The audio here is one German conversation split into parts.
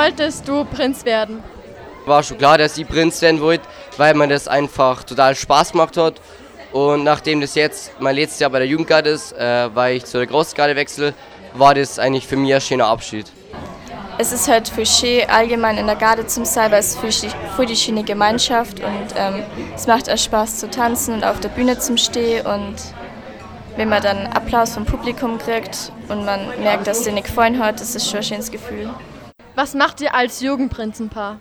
wolltest du Prinz werden? War schon klar, dass ich Prinz werden wollte, weil mir das einfach total Spaß gemacht hat. Und nachdem das jetzt mein letztes Jahr bei der Jugendgarde ist, weil ich zu der Großgarde wechsle, war das eigentlich für mich ein schöner Abschied. Es ist halt für schön, allgemein in der Garde zu sein, weil es für die schöne Gemeinschaft und es macht auch Spaß zu tanzen und auf der Bühne zu stehen und wenn man dann Applaus vom Publikum kriegt und man merkt, dass dir nicht gefallen hat, das ist schon ein schönes Gefühl. Was macht ihr als Jugendprinzenpaar?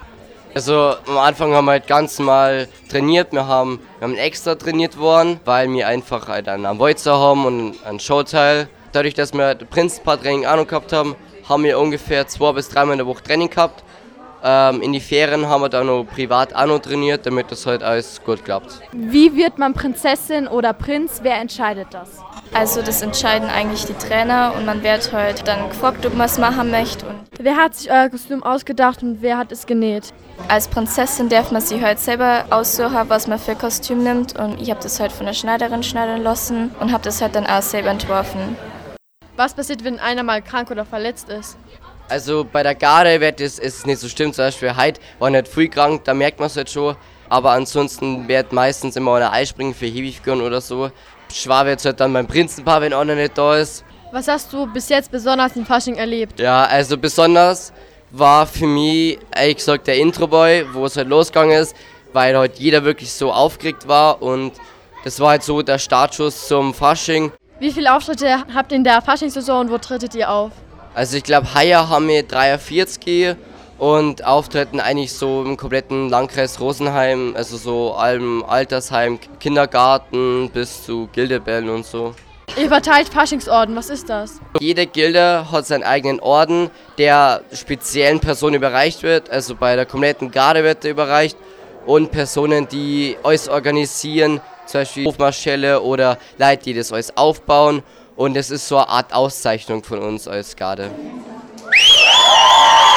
Also am Anfang haben wir halt ganz normal trainiert, wir haben extra trainiert worden, weil wir einfach halt einen Walzer haben und einen Showteil. Dadurch, dass wir das Prinzenpaar-Training auch noch gehabt haben, haben wir ungefähr 2 bis 3 Mal in der Woche Training gehabt. In die Ferien haben wir dann noch privat auch noch trainiert, damit das halt alles gut klappt. Wie wird man Prinzessin oder Prinz? Wer entscheidet das? Also das entscheiden eigentlich die Trainer und man wird halt dann gefragt, ob man es machen möchte. Und Wer hat sich euer Kostüm ausgedacht und wer hat es genäht? als Prinzessin darf man sich halt selber aussuchen, was man für Kostüm nimmt und ich habe das halt von der Schneiderin schneidern lassen und habe das halt dann auch selber entworfen. Was passiert, wenn einer mal krank oder verletzt ist? Also bei der Garde wird es nicht so schlimm, zum Beispiel heute war nicht viel krank, da merkt man es halt schon. Aber ansonsten wird meistens immer einer einspringen für Hebefiguren oder so. Schwer wird es halt dann beim Prinzenpaar, wenn einer nicht da ist. Was hast du bis jetzt besonders im Fasching erlebt? Ja, also besonders war für mich, ehrlich gesagt, der Introboy, wo es halt losgegangen ist, weil halt jeder wirklich so aufgeregt war und das war halt so der Startschuss zum Fasching. Wie viele Auftritte habt ihr in der Faschingssaison und wo tretet ihr auf? Also ich glaube, heuer haben wir 43 und auftreten eigentlich so im kompletten Landkreis Rosenheim, also so allem Altersheim, Kindergarten bis zu Gildebällen und so. Ihr verteilt Faschingsorden, was ist das? Jede Gilde hat seinen eigenen Orden, der speziellen Personen überreicht wird, also bei der kompletten Garde wird der überreicht und Personen, die alles organisieren, zum Beispiel Hofmarschälle oder Leute, die das alles aufbauen und es ist so eine Art Auszeichnung von uns als Garde.